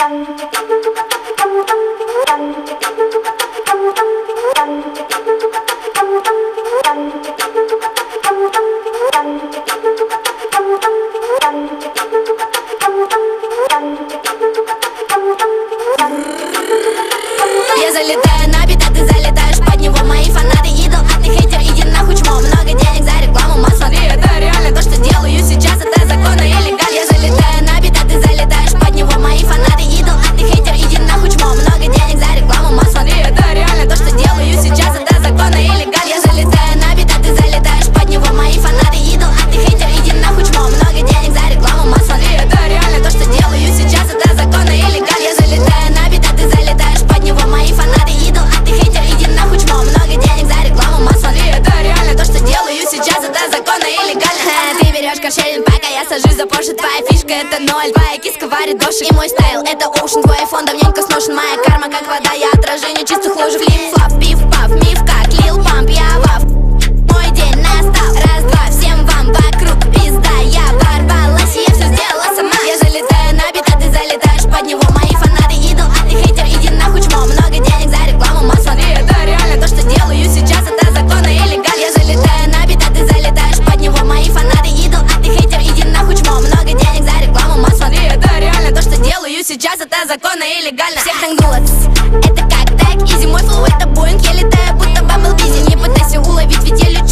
Я залетаю на бит, а ты залетаешь под него. Мои фанаты идол, а ты хейтер, иди нахуй чмо. Много денег за рекламу, мам, смотри, это реально. То, что делаю сейчас, это законно и легально. Я залетаю на бит, а ты залетаешь под него. Мои фанаты идол, а ты хейтер, иди нахуй чмо. Много денег за рекламу, мам, смотри, это реально. То, что делаю сейчас, это законно и легально. Я залетаю на бит, а ты залетаешь под него. Мои фанаты идол, а ты хейтер, иди нахуй чмо. Много денег за рекламу, мам, смотри, это реально. То, что делаю сейчас, это законно и легально. Я залетаю на бит, а ты залетаешь под него. Мои фанаты идол, а ты хейтер, иди нахуй чмо. Много денег за рекламу, мам, смотри, это реально. То, что делаю сейчас, это законно и легально. Ты берешь каршеринг, пока я сажусь за Porsche. Твоя фишка это ноль, твоя киска варит дошик. И мой стайл это ocean, твой айфон давненько сношен. Моя карма как вода, я отражение чистых лужек. Флип-флоп, пиф-паф, миф как Лил Памп, я ваф. Мой день настал, раз-два, всем вам вокруг пизда. Я ворвалась, я все сделала сама. Я залетаю на бит, а ты залетаешь под него. Мои фанаты идол, а ты хейтер, иди нахуй чмо. Много денег за рекламу, мам, смотри, это реально. То, что делаю сейчас, это законно и легально. Я залетаю на бит, а ты залетаешь под него. Мои фанаты идол, а ты хейтер, иди нахуй чмо. Много денег за рекламу, мам, смотри, это реально. То, что делаю сейчас, это законно и легально. Всех тангнула, это как так, изи. Мой флоу это Боинг, я летаю, будто Бамблби. Не пытайся уловить, ведь я лечу